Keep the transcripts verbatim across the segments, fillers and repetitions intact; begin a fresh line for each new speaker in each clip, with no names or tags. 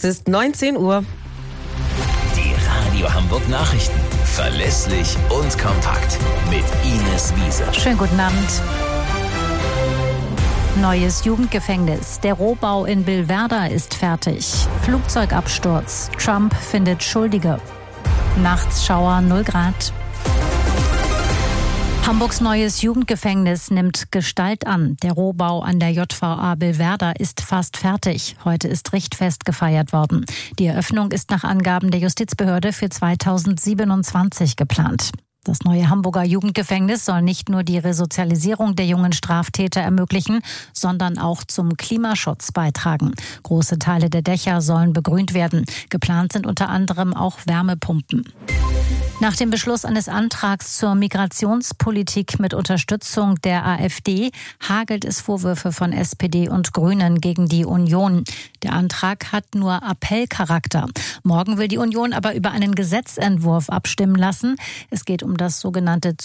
Es ist neunzehn Uhr.
Die Radio Hamburg Nachrichten. Verlässlich und kompakt. Mit Ines Wiese.
Schönen guten Abend. Neues Jugendgefängnis. Der Rohbau in Billwerder ist fertig. Flugzeugabsturz. Trump findet Schuldige. Nachts Schauer null Grad. Hamburgs neues Jugendgefängnis nimmt Gestalt an. Der Rohbau an der J V A Billwerder ist fast fertig. Heute ist Richtfest gefeiert worden. Die Eröffnung ist nach Angaben der Justizbehörde für zweitausendsiebenundzwanzig geplant. Das neue Hamburger Jugendgefängnis soll nicht nur die Resozialisierung der jungen Straftäter ermöglichen, sondern auch zum Klimaschutz beitragen. Große Teile der Dächer sollen begrünt werden. Geplant sind unter anderem auch Wärmepumpen. Nach dem Beschluss eines Antrags zur Migrationspolitik mit Unterstützung der AfD hagelt es Vorwürfe von S P D und Grünen gegen die Union. Der Antrag hat nur Appellcharakter. Morgen will die Union aber über einen Gesetzentwurf abstimmen lassen. Es geht um das sogenannte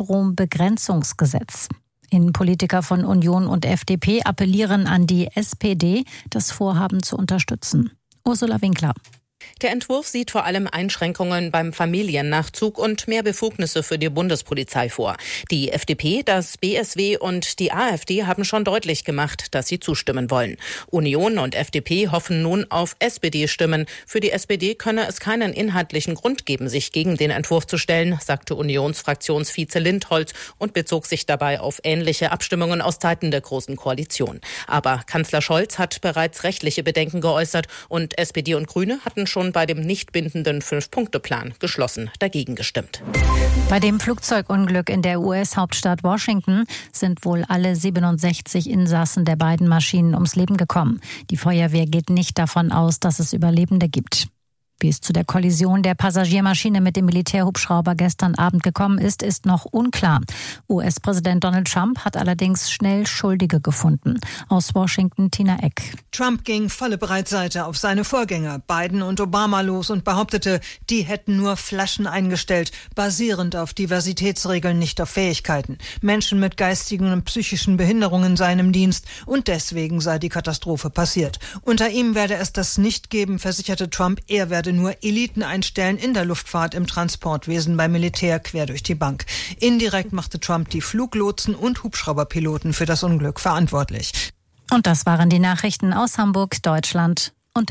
Zustrombegrenzungsgesetz. Innenpolitiker von Union und F D P appellieren an die S P D, das Vorhaben zu unterstützen. Ursula Winkler.
Der Entwurf sieht vor allem Einschränkungen beim Familiennachzug und mehr Befugnisse für die Bundespolizei vor. Die F D P, das B S W und die AfD haben schon deutlich gemacht, dass sie zustimmen wollen. Union und F D P hoffen nun auf S P D-Stimmen. Für die S P D könne es keinen inhaltlichen Grund geben, sich gegen den Entwurf zu stellen, sagte Unionsfraktionsvize Lindholz und bezog sich dabei auf ähnliche Abstimmungen aus Zeiten der Großen Koalition. Aber Kanzler Scholz hat bereits rechtliche Bedenken geäußert und S P D und Grüne hatten schon bei dem nicht bindenden Fünf-Punkte-Plan geschlossen dagegen gestimmt.
Bei dem Flugzeugunglück in der U S-Hauptstadt Washington sind wohl alle siebenundsechzig Insassen der beiden Maschinen ums Leben gekommen. Die Feuerwehr geht nicht davon aus, dass es Überlebende gibt. Wie es zu der Kollision der Passagiermaschine mit dem Militärhubschrauber gestern Abend gekommen ist, ist noch unklar. U S-Präsident Donald Trump hat allerdings schnell Schuldige gefunden. Aus Washington Tina Eck.
Trump ging volle Breitseite auf seine Vorgänger Biden und Obama los und behauptete, die hätten nur Flaschen eingestellt, basierend auf Diversitätsregeln, nicht auf Fähigkeiten. Menschen mit geistigen und psychischen Behinderungen seien im Dienst und deswegen sei die Katastrophe passiert. Unter ihm werde es das nicht geben, versicherte Trump, er werde nur Eliten einstellen in der Luftfahrt, im Transportwesen, beim Militär, quer durch die Bank. Indirekt machte Trump die Fluglotsen und Hubschrauberpiloten für das Unglück verantwortlich.
Und das waren die Nachrichten aus Hamburg, Deutschland